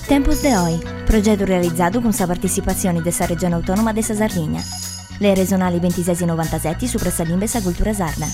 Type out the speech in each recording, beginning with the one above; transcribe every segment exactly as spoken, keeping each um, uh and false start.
Tempus de Oi, progetto realizzato con sa partecipazione della Regione Autonoma de sa Sardegna. Le regionali ventisei e novantasette su Pressa Limbe sa cultura sarda.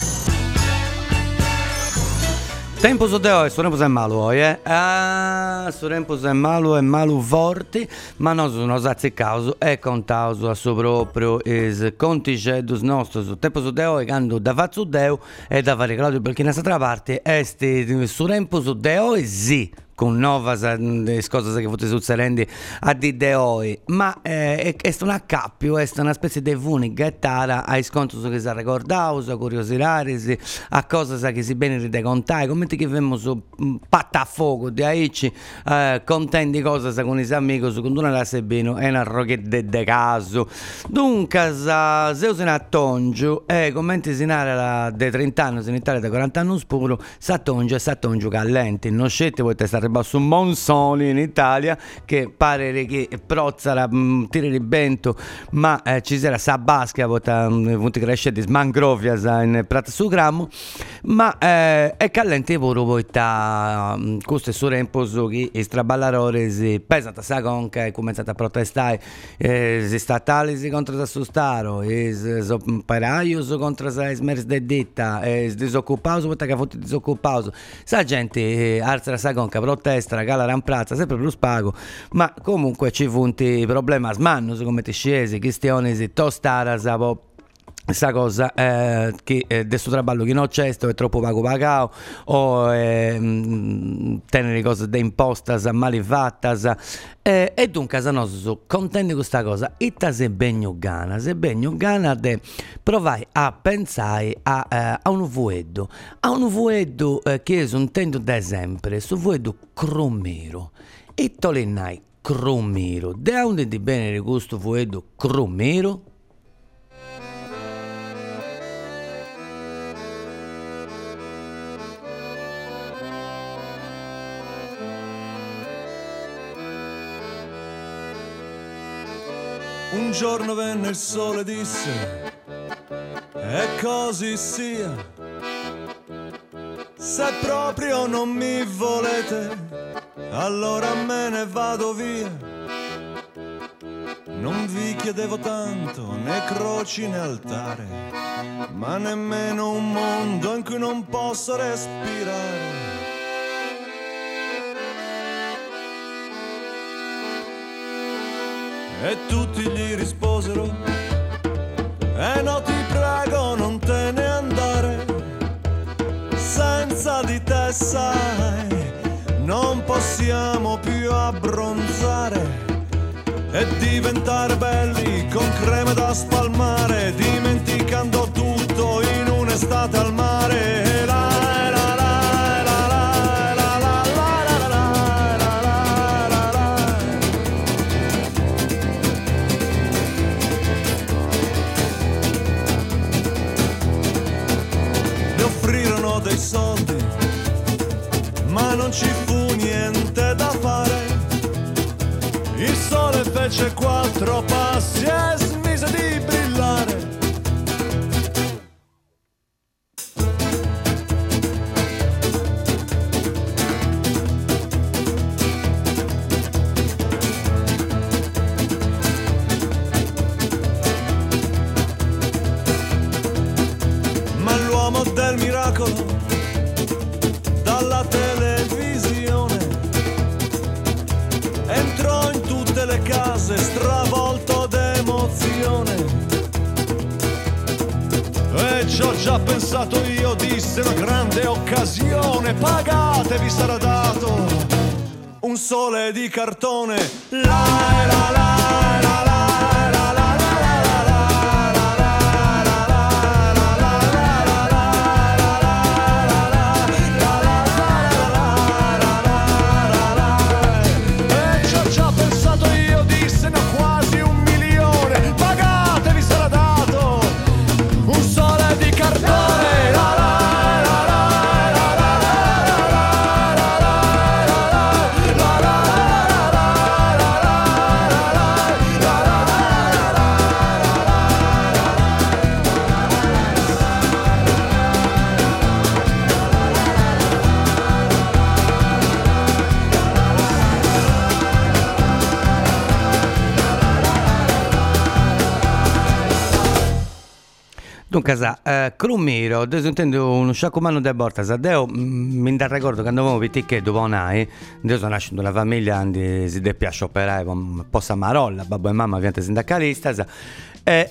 Tempus de Oi, su Tempus è malo, eh? Ah, su Tempus è malo, è malo forti, ma noi sono azzeccaus e contaus a suo proprio is conticedus nostros su Tempus de Oi, quando da fazzu Deu e da fare Claudio perché in questa parte est su Tempus de Oi sì. Con novas cose che potete succedendo a di de oi, ma eh, è un accappio, è una specie di vunichettara ai sconti che si ricordavo, a curiosità, a cose che si bene di contare, come che vediamo su pattafuoco di aici, eh, contenti cose con i amici, con una da sebino e una rochetta de caso. Dunque, se usi una tongiu e commenti si nara de trenta anni, in Italia da quaranta anni puro, sa tongiu e sa tongiu callenti, non scelte voi stare su Monsoli in Italia che pare che prozzara mh, tiri di vento ma eh, ci sarà sa basca vota punti crescenti smangrovia in prato su grammo ma eh, è callente pure voi ta questo è su tempo su che straballarore si pesata sa conca e cominciate a protestare eh, si statali si contro da sustaro e so operaios contro sa smers de ditta e disoccupato vota che fotti disoccupato sa gente eh, alza sa conca protesta, la gala ramprazza, sempre più spago, ma comunque ci funti problema smannus come ti scesi, questioni di tostara, sabo questa cosa eh, che eh, adesso traballo che non c'è, sto è troppo pago pagao o eh, mh, tenere cose da impostas malifattas eh, e dunque se noi sono contenti di questa cosa itta se begno gana se begno gana de provai a pensare a, eh, a un vuedo a un vuedo eh, che è un tendo da sempre su vuedo cromero e tolenai cromero da onde di bene di questo vuedo cromero. Un giorno venne il sole e disse, e così sia, se proprio non mi volete, allora me ne vado via. Non vi chiedevo tanto, né croci né altare, ma nemmeno un mondo in cui non posso respirare. E tutti gli risposero, e no ti prego non te ne andare, senza di te sai, non possiamo più abbronzare e diventare belli con creme da spalmare, dimenticando tutto in un'estate al mare. Dei soldi, ma non ci fu niente da fare. Il sole fece quattro passi e smise di brillare. Ma l'uomo del miracolo dalla televisione entrò in tutte le case stravolto d'emozione. E ci ho già pensato io, disse, una grande occasione, pagatevi sarà dato un sole di cartone. La la la la la. Dunque, sa, eh, Crumiro, adesso intendo uno sciacomano de borta, sa, deo mm, mi da ricordo quando avevo piticche dopo nai, io sono nasciuto in una famiglia di si de piace operare, con possa marolla, babbo e mamma ovviamente sindacalista, sa, e,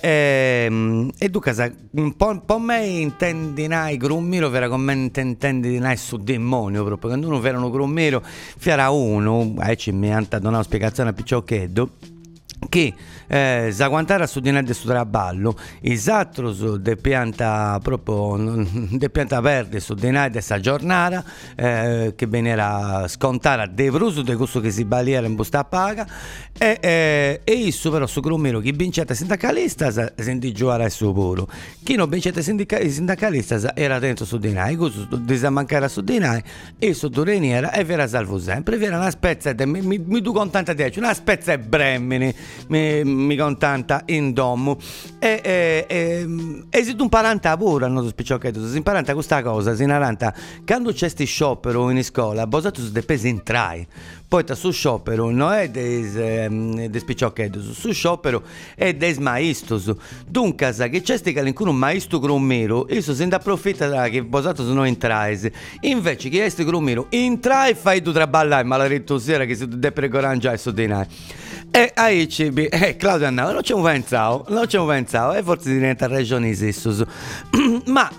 e, e dunque, sa, un po', un po' me intendi nai Crumiro, vera come intendi nai su demonio, proprio, quando uno era un Crumiro, fiera uno, eh, ci mi hanno dato una spiegazione a piccioccheddo, che eh, sa quant'era su di de su traballo isatros de pianta proprio de pianta verde su di de sa giornata eh, che veniera scontata de bruso de questo che si baliera in busta paga e, eh, e isso però su Crumiro chi vincete sindacalista sa, senti giocare al suo puro chi non vincete sindica- sindacalista sa, era dentro su di noi questo disamancare su di noi e su Dureniera e vera salvo sempre vera una spezza de, mi, mi, mi du contenta di una spezza e bremmini mi, mi contanta in domo e, e, e esiste un paranta pure non so spicciochetto si imparanta questa cosa si naranta quando c'è sti sciopero in scuola bosato su de pesi in trai poi su sciopero non è des, ehm, des spicciochetto su sciopero è des maistos dunque sa che c'è sti calincuno maestro Crumiro isso si approfitta che bosato sono in trai invece che è sti Crumiro in trai fai tu traballare maledetto sera che si deve precorangiare su di noi. E ahí ci eh, Claudio Annao, non ci ho pensato, non ci ho pensato, e forse diventa regione Sissus. Ma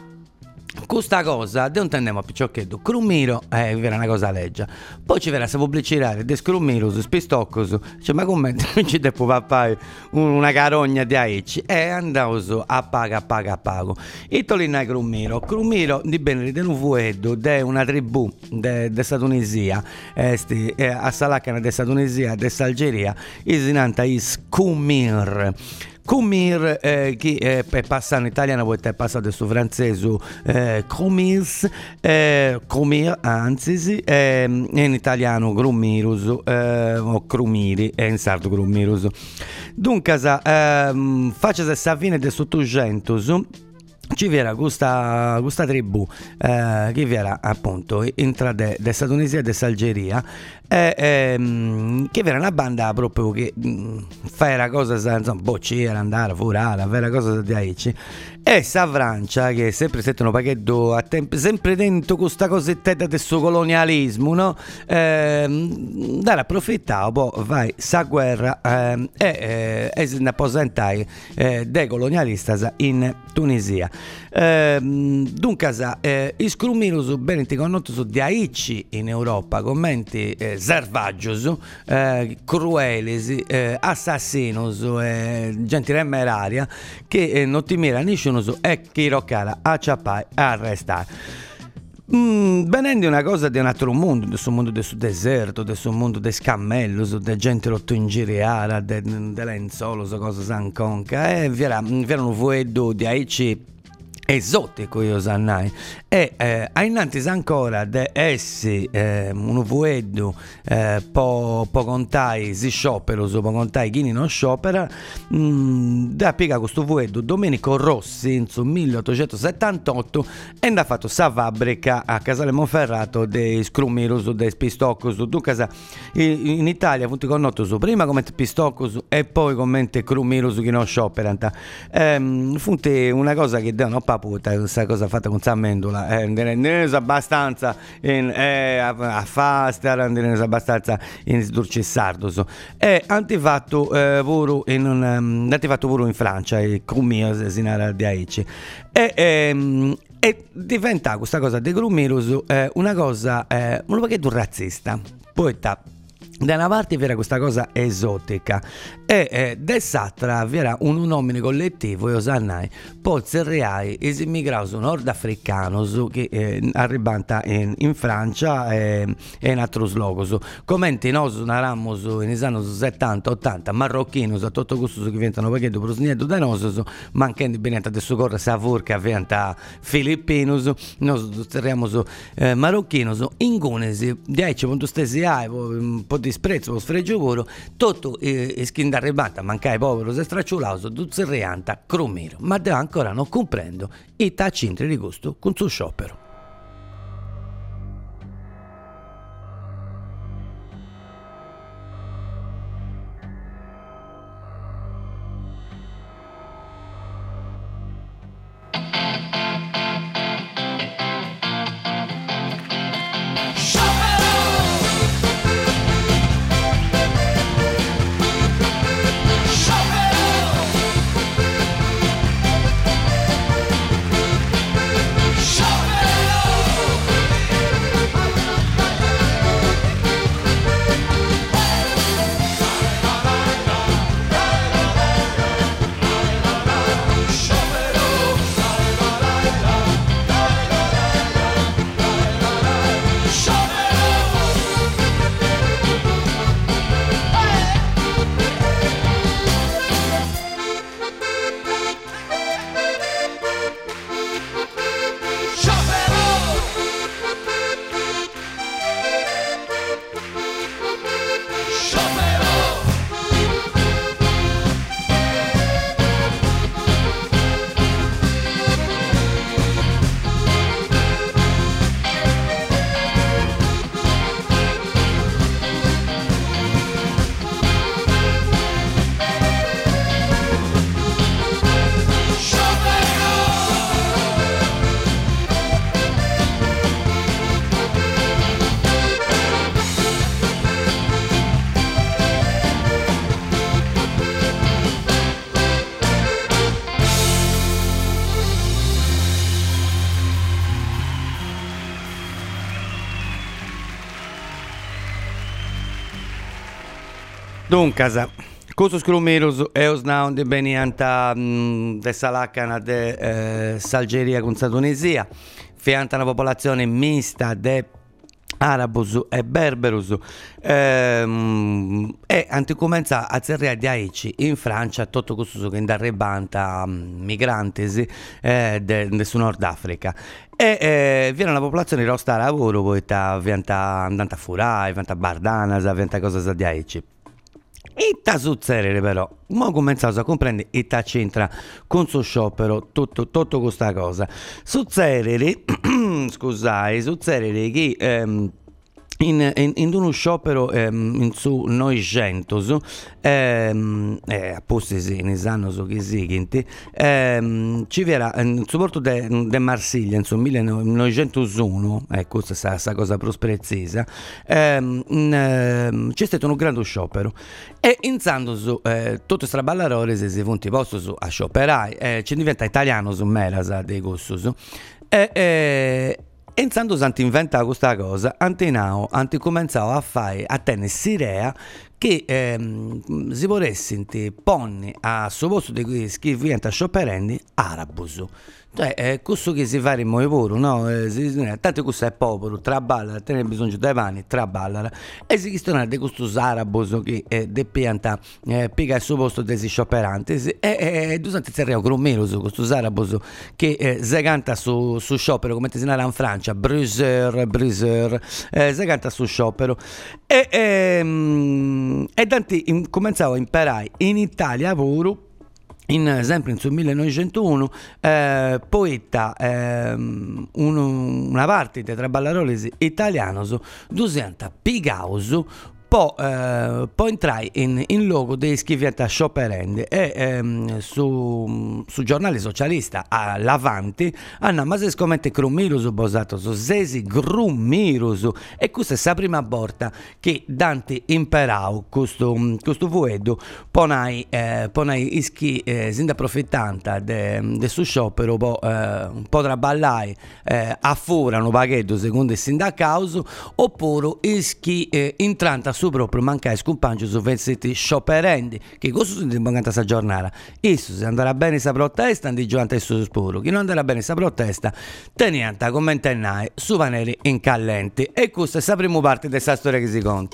questa cosa non intendiamo a picciochetto Crumiro eh, era una cosa leggia poi ci verrà a pubblicitare de Crumiro su spistoccos cioè ma come ci devo papà una carogna di aici e andavo a paga a paga a pago e tolina Crumiro Crumiro di bene di un fueddo de una tribù de, de Tunisia esti eh, a Salacana de Tunisia de Algeria isinanta is Kumir Kumir, eh, che eh, è passato in italiano, poi è passato su francese, eh, Krumis, eh, Krumir, anzi, sì, eh, in italiano Grumirus, eh, o Crumiri, e in sardo Grumirus. Dunque, eh, faccia se fine del settecento, ci viene questa, questa tribù eh, che viene appunto intra de, de Tunisia e de Algeria e, ehm, che era una banda proprio che mh, fa la cosa insomma bocciera andare furare fa la cosa di aici e sa Francia che sempre sette un pacchetto a tempo sempre dentro questa cosetta del suo colonialismo no ehm, dare approfittare poi vai sa guerra ehm, e e si apposentai eh, dei colonialisti in Tunisia. Eh, dunque eh, i Crumiro ben conosciuti su di aici in Europa commenti eh, selvaggiosi eh, crueli eh, assassinos eh, gente temeraria che eh, non ti mira nessuno e chi roccare a ciappare e arrestare. Mm, venendo una cosa di un altro mondo, del suo mondo del suo deserto, del suo mondo del scammello, del gente rotto in giriara, del de lenzuolo, so cosa san conca, e vi era un fueddo di aici esotico io sannai e eh, ainanti ancora de essi eh, un fueddu eh, po, po contai si sciopero so po contai chi non sciopera mh, da piega questo fueddu Domenico Rossi in su milleottocentosettantotto e ha fatto sa fabbrica a Casale Monferrato dei Scrumiros dei Pistoccos dunque in Italia fu connotto su prima come Pistoccos e poi come Crumiros chi non sciopera ehm, fu una cosa che devono puta questa cosa fatta con Sammendola eh, non è abbastanza in, eh, a, a fasta non è abbastanza in sdurcissardo so. E antifatto eh, pure in un um, antifatto pure in Francia e Crumiro sinara di aici e ehm, e diventa questa cosa di Crumiro eh, una cosa eh, un pacchetto razzista poi ta da una parte vi era questa cosa esotica e eh, dall'altra vi era un nomine collettivo io sannai pozzi reali e si immigrati nordafricani che eh, arrivano in, in Francia e, e in altri luoghi come noi narammo in anni settanta ottanta marocchini a tutto questo che diventano pacchetto prosnietto da noi ma anche diventa adesso corre savur che diventa filippino noi saremo eh, marocchini in gunesi dieci punto stesi hai un po' di disprezzo, lo sfregio puro, tutto eh, è skin d'arribata, mancai povero, se stracciulato, duzze reanta, Crumiro, ma de ancora non comprendo i tacintri di gusto con suo sciopero. Duncasa, cusus crumirus eus naunde benianta mm, de salacana de eh, s'Algeria con sa Tunisia, fianta una popolazione mista de arabus e berberus, ehm, e anticumenza a zerria di Aici in Francia tutto questo che indarrebanta um, migranti eh, de, de su Nord Africa. E eh, viene una popolazione che sta a lavoro, poi viene andata a furai, viene a bardanas, viene a cose di Aici. E ta succedere però, mo cominciamo a comprendere e ta c'entra con suo sciopero tutto, tutto questa cosa. Succedere, scusate, succedere che ehm, in, in, in uno sciopero ehm, in su novecentos ehm, eh, apposta in anni so che seguenti ehm, ci era in supporto de, de Marsiglia in millenovecentouno, ecco questa è cosa più precisa, ehm, ehm, c'è stato un grande sciopero e in Sandos eh, tutti questi ballarori si funti posto a scioperai, eh, ci diventa italiano su Merasa dei Gossos e eh, E in Santos anti inventa questa cosa, antinao, anti cominciavo a fare a tenere sirea che ehm, si volessero ponni a suo posto di cui scriventi a scioperendi arabus. Cioè, è questo che si fa in noi pure, no? Eh, si, tanto questo è popolo, traballa, tiene bisogno dei pani, traballa. E si chistono di questo arabus che eh, de pianta, eh, piega il suo posto dei scioperanti. E, e, e durante il serreo grumero su questo arabus che eh, si canta su, su sciopero, come si narra in Francia, Bruser, Bruser, eh, si canta su sciopero. E, e, e tanti in, cominciavo a imparare in Italia pure. In, sempre in sul millenovecentouno eh, poeta eh, un, una parte dei traballadores italianos duecento pigaus poi eh, po entrai in, in logo dei schivietta scioperende e ehm, su, su giornale socialista all'Avanti hanno ma se scomette Crumirus bosato su sesi Grumirus e questa è la prima volta che Dante imperau questo, questo fuedo ponai, eh, ponai ischi eh, sin da approfittanta de, de su sciopero po, eh, un po' traballai eh, a fura un paghetto secondo il sindacauso oppure ischi eh, intranta su proprio mancare scompagno su versetti scioperendi che questo si deve questa giornata isso se andrà bene questa protesta andi giovante su spuro chi non andrà bene questa protesta teniente come intennai su vaneri incallenti e questa è la prima parte di questa storia che si conta.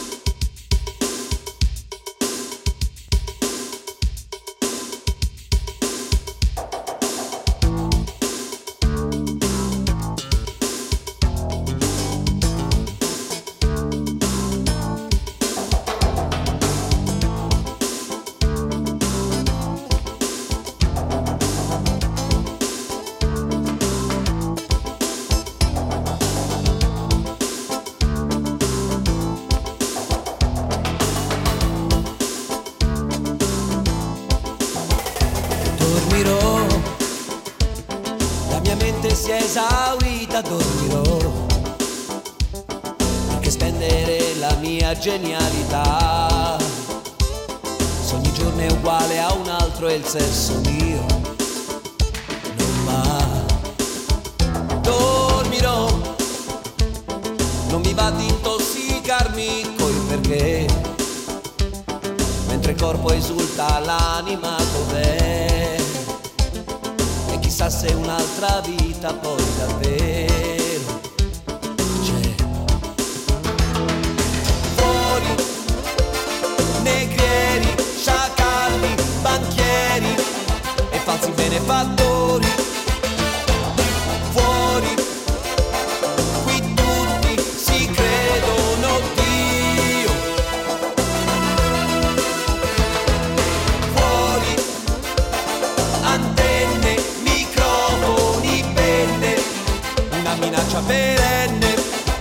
Si è esaurita, dormirò perché spendere la mia genialità se ogni giorno è uguale a un altro e il sesso mio non va. Dormirò, non mi va di intossicarmi coi perché mentre il corpo esulta l'anima dov'è. Chissà se un'altra vita poi davvero c'è. Fuori, negrieri, sciacalli, banchieri e falsi benefattori. Fuori, qui tutti si credono Dio. Fuori, antenne, minaccia perenne.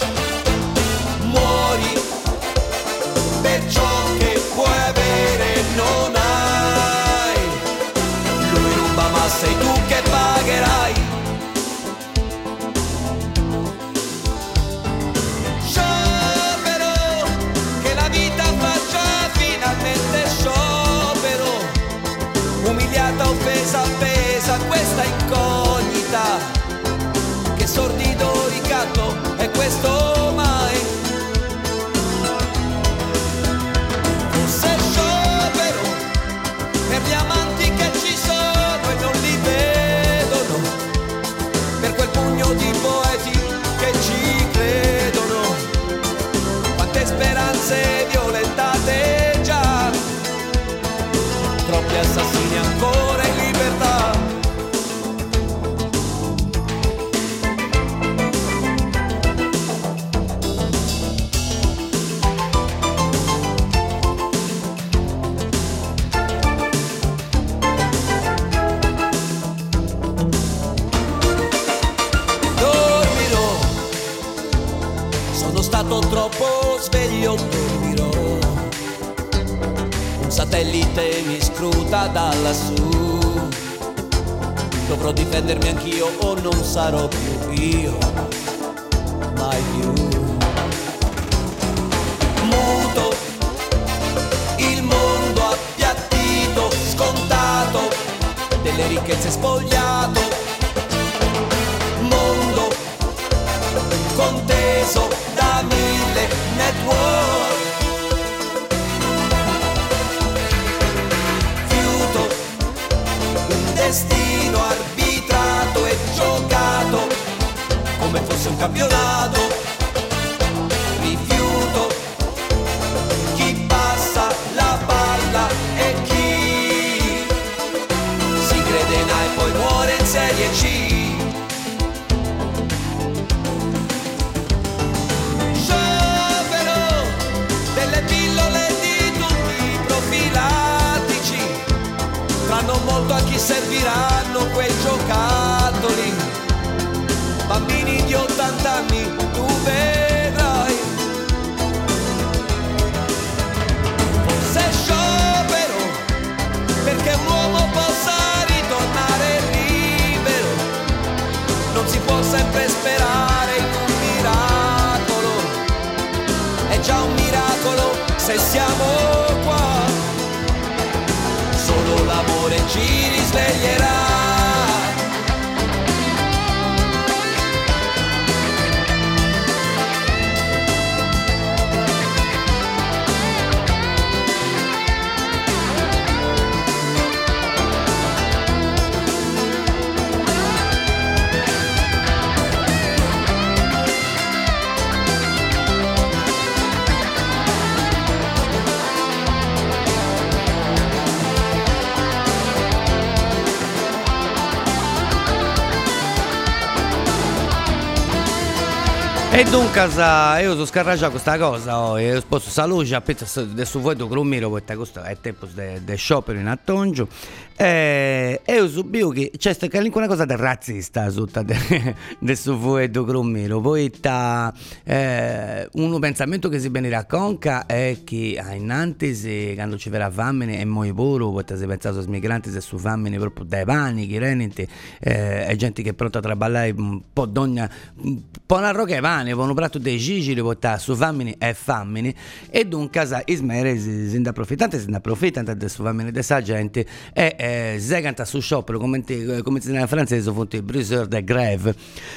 Muori per ciò che puoi avere non hai. Lui ruba ma sei tu che pagherai. Sciopero, che la vita faccia finalmente sciopero. Umiliata, offesa, appesa questa incognita. Sordido ricatto è questo mai? Forse sto troppo sveglio, dormirò. Un satellite mi scruta da lassù. Dovrò difendermi anch'io o non sarò più io, mai più. Muto, il mondo appiattito, scontato, delle ricchezze spogliato. Mondo conteso da mille network. Fiuto, un destino arbitrato e giocato come fosse un campionato. Rifiuto chi passa la palla e chi si crede in A e poi muore in Serie C. Non molto a chi serviranno quei giocattoli. Bambini di ottanta anni, tu vedrai. Forse sciopero perché un uomo possa ritornare libero. Non si può sempre sperare in un miracolo. È già un miracolo se siamo qua. Solo l'amore ci risveglierà. E dunque, io sono scarragiato questa cosa, oh, io posso salutare, adesso voi con un miro, perché questo è tempo di sciopero in attongio, e io subito che c'è una cosa del razzista sotto adesso voi con un miro, poi sta eh, un pensamento che si viene racconta è che innanzi quando ci verrà fame e moi puro, perché si pensa ai migranti e su fame proprio dai panichi, reniti, eh, è gente che è pronta a traballare un po' d'ogni, un po' una roca e pane, un prato dei gigili, portare su famini e famini, e dunque i smere si ne approfittano, si ne approfittano del su famini della gente e eh, se canta su sciopero, come, come si dice in francese, fonte il briseur de grève.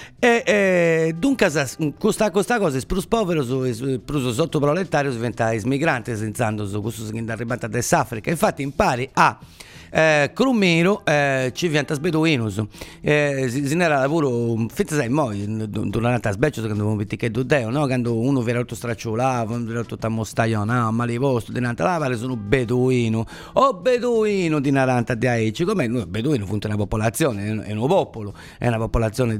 E eh, dunque questa, questa cosa è più povero, più sottoproletario, diventa migranti, senza su questo che è arrivato dall'Africa. Infatti impari a Eh, Crumiro eh, ci viene a Beduinus, eh, si, si era lavoro finta sai moi durante la sbeccio quando un picchetto deo, no? Quando uno viene tutto stracciolato, uno viene tutto ammostagliato, no? Ma li posto dinanzi alla vale sono beduino o beduino di naranta di aici, come noi beduino funziona una popolazione, è un popolo, è una popolazione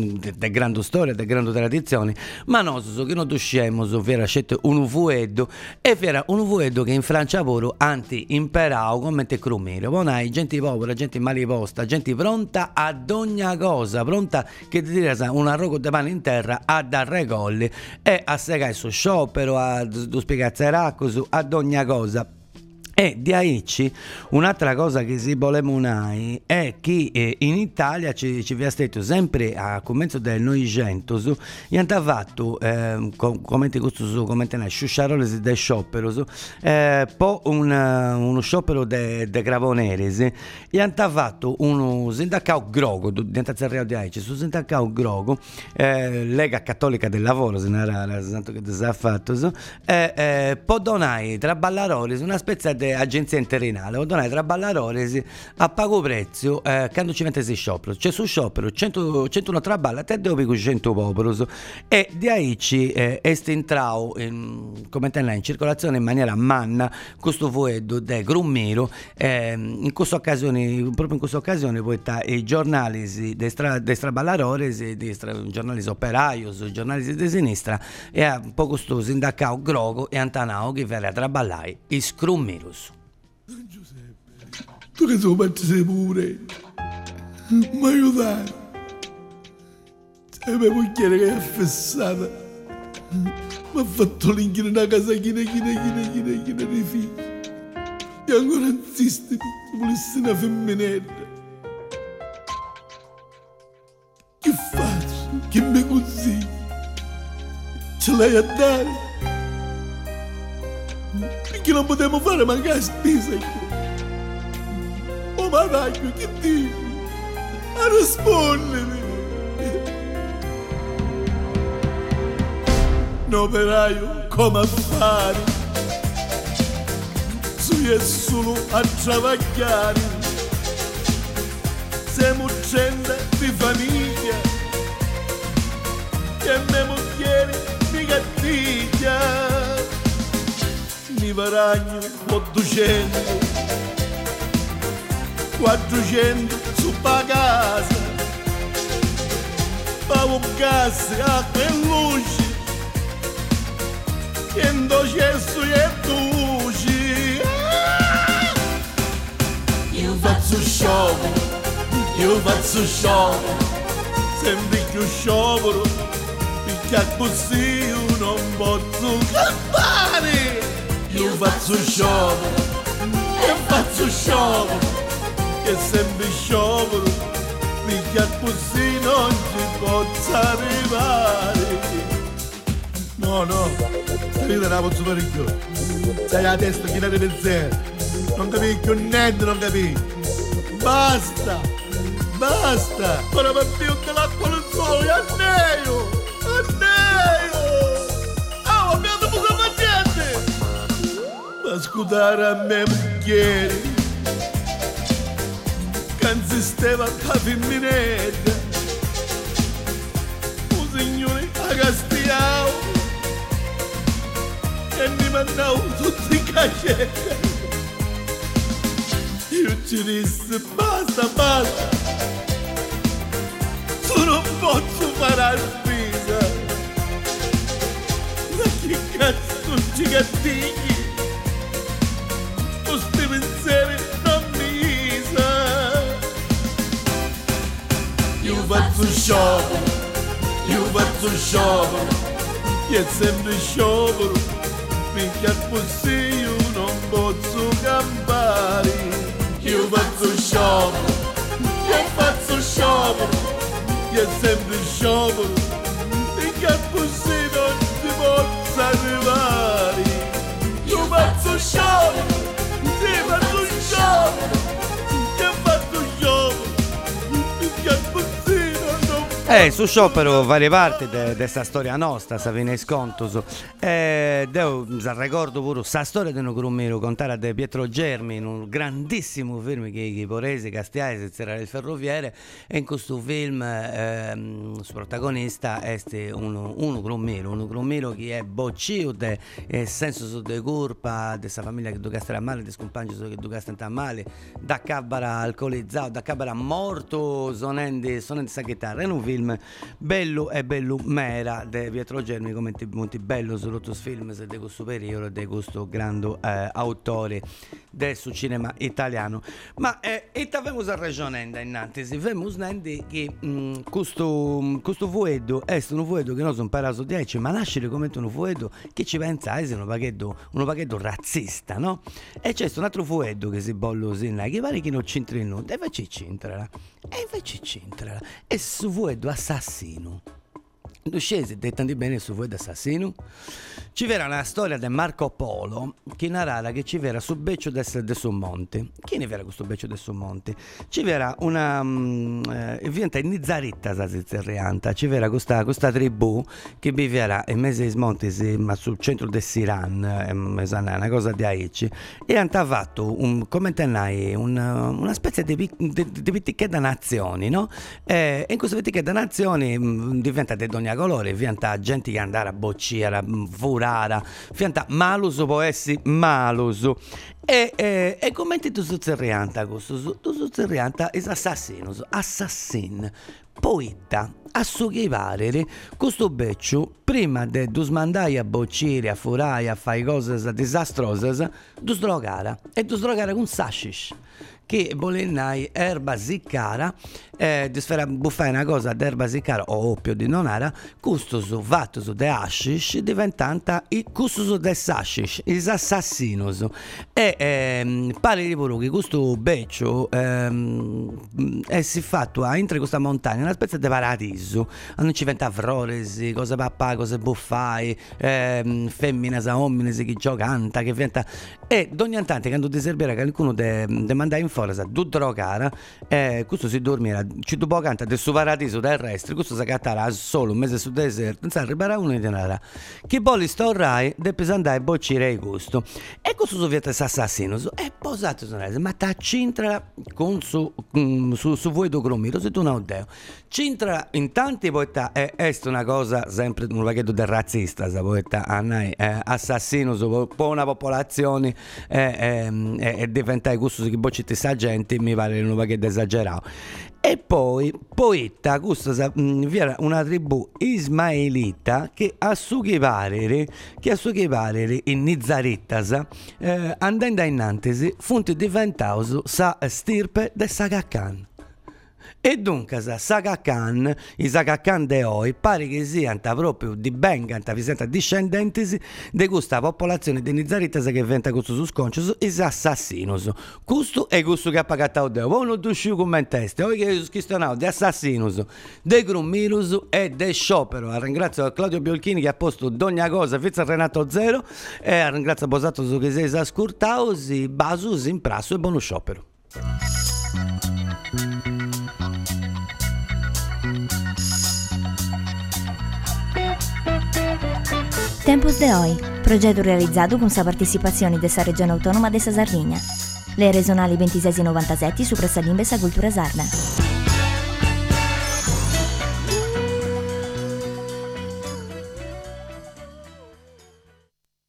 di grande storia, di grandi tradizioni, ma no, so che non usciamo, so era scelto un ufueddo e era un ufueddo che in Francia puro anti-imperao come te Crumiro. Hai gente povera, gente maliposta, gente pronta ad ogni cosa, pronta che ti tira un arrogo di pane in terra a dare golli e a segare su sciopero, a spiegare raccosu, ad ogni cosa. E di aici un'altra cosa che si voleva unire è che eh, in Italia ci, ci vi è stato sempre a comienzo del Novecento gli hanno fatto eh, com- come ti questo su come te ne sciusciarole del sciopero su, eh, poi un, uno sciopero de, de Gravoneresi gli hanno fatto uno sindacato grogo dentro Zerreo di Aici su sindacato grogo eh, Lega Cattolica del Lavoro se non era santo che si è fatto su, eh, eh, poi donai tra ballaroli una specie di agenzia interinale o donare tra ballaroli a pago prezzo eh, quando ci mette si sciopero c'è su sciopero cento, centouno traballa te devo più cento popoli e di aici eh, est entrao in, come te in circolazione in maniera manna questo fueddo de Grummiro eh, in questa occasione proprio in questa occasione poi i giornali destra destra ballaroli destra giornali operaios giornali di sinistra e a un po' questo sindacato grogo e antanao che verrà a traballare i Scrummirus. Giuseppe, tu che tu pensi pure, mi aiutare, c'è mia moglie che è fissata, mi ha fatto l'inchino una casa china, china, china, china, china dei figli. E ancora insiste che volesse una femminella. Che faccio? Che mi consigli? Ce l'hai a dare? Perché non potremmo fare mancare spesa qui? Oh ma dai, che dici? A rispondere! Un operaio come affari, su e solo a travagliare, siamo gente di famiglia, e mia moglie mi cattiglia, mi varagno ottocento, quattrocento su pa casa, pago gas, acqua e luce, e ndo cesso e luce. Io faccio sciopero, io faccio sciopero, sempre più sciopero, perché così io non posso campare. Io faccio sciopero, io faccio sciopero, che sempre sciopero, perché così non ci posso arrivare. No, no, la vita non la posso fare più. C'hai la testa piena di pensieri, non capisci più niente, non capisci. Basta, basta, ora per più che l'acqua non sole, anneio, anneio. Ah, abbiamo pure facente. Ma scudare a me mucchieri, che insisteva a femminetta, un signore a Castigliao, e mi mandavo tutti i cacetti. Io ci disse basta, basta, tu non posso fare la spesa. Ma che cazzo ci cattigli? Questi pensieri non mi sa. Io faccio sciopero, io faccio sciopero, e sempre sciopero, perché così io non posso campare. Io faccio sciopero, io faccio sciopero, e sempre sciopero, perché così non si posso arrivare. Io faccio sciopero, io faccio sciopero, io faccio sciopero, perché così non Eh, su sciopero varie parti di questa storia nostra, sa viene sconto. Eh, devo ricordo pure questa storia di un grummero contare di Pietro Germi in un grandissimo film che, che Porese, Castiaese, c'era il ferroviere, e in questo film eh, il protagonista è uno, uno grummero, uno grummero che è boccio de senso di colpa di questa famiglia che doveva stare male, di scompagni che doveva stare male, da cabara alcolizzato, da cabara morto, sonende, sonende sa chitarra. È un film bello e bello mera di Pietro Germi, come molti bello su tutti i film di questo periodo, di questo grande eh, autore del cinema italiano. Ma eh, e stavamo ragionando innanzi, stiamo dicendo che mh, questo, questo fuoco è un fuoco che noi sono imparato a dire, ma nascere come un fuoco che ci pensa è un pacchetto, un pacchetto razzista, no? E c'è un altro fuoco che si bollo sinna, che pare che non c'entra in nulla, e invece c'entra, e invece c'entra, e su fuoco assassino. Non scese dettando bene su voi d'assassino. Ci vera una storia di Marco Polo che narrava che ci vera su beccio del suo monte. Chi ne vera questo beccio del suo monte? Ci vera una um, eh, diventa in Nizaritta sa Zerreanta. Ci vera questa, questa tribù che viveva in mezzo ai monti, ma sul centro del Siran, eh, una cosa di Aici, e hanno fatto un, come tenai, una, una specie di, di, di vittichetta nazioni, no? E in questa vittichetta nazioni mh, diventa di ogni colore, diventa gente che andare a bocciare, a furare, diventa malus può essere malus. E, e, e commenti tu su Zerreanta questo, tu su Zerreanta è assassino, assassin, poeta, a su che pare, questo beccio, prima di smandare a boccire, a furare, a fare cose disastrose, tu sdrogare, e tu sdrogare con sashish, che volennai erba ziccara, eh, di sfera buffare una cosa d'erba ziccara o oppio di nonara, custus vattus de hashish diventanta i custus de hashish, is assassinus. E ehm, pare di pure che questo beccio ehm, è si fatto a intra questa montagna, una specie di paradiso, non ci venta froresi, cose papà, cose buffai, ehm, femmina sa omines che giocanta, che venta, e ogni tanto quando ti servira che qualcuno de, de mandare in fuori sa due drogara, eh, questo si dormirà ci dopo canta del suo paradiso terrestre, questo si cattara solo un mese sul deserto, non sa arrivare uno e denara che poi sto rai deve andare a boccire il gusto, e questo soviete assassino è posato su una ma ta cintra con su um, su, su voi do gromiro se tu non deo cintra in tanti poi ta è, è una cosa sempre un vaghetto del razzista sa poi ta anai eh, assassino su una popolazione e eh, eh, eh, diventa questo che bocciti sa gente mi pare un vaghetto esagerato. E poi poeta questa vi era una tribù ismaelita che a su che parere che a su che parere in Nizarittas eh, andando innanzi funti diventato sa stirpe de Saga Khan. E dunque Saga Khan, i Saga Khan de oggi pare che siano proprio di Benganta, vi senta discendenti di questa popolazione di Nizarittas che venta questo su sconcio, i assassinos. Questo è questo che ha pagato Deo. Voi non uscite come teste, oggi che sono di assassinos, de grummirus e de sciopero. Ringrazio a Claudio Biolchini che ha posto ogni cosa, fizza Renato Zero, e ringrazio Bosato su che sei ascoltato, si basus in prasso e buono sciopero. Tempus de Oi, progetto realizzato con la partecipazione della Regione Autonoma della Sardegna. Le regionali ventisei novantasette su Pressa Limbe sa Cultura Sarda.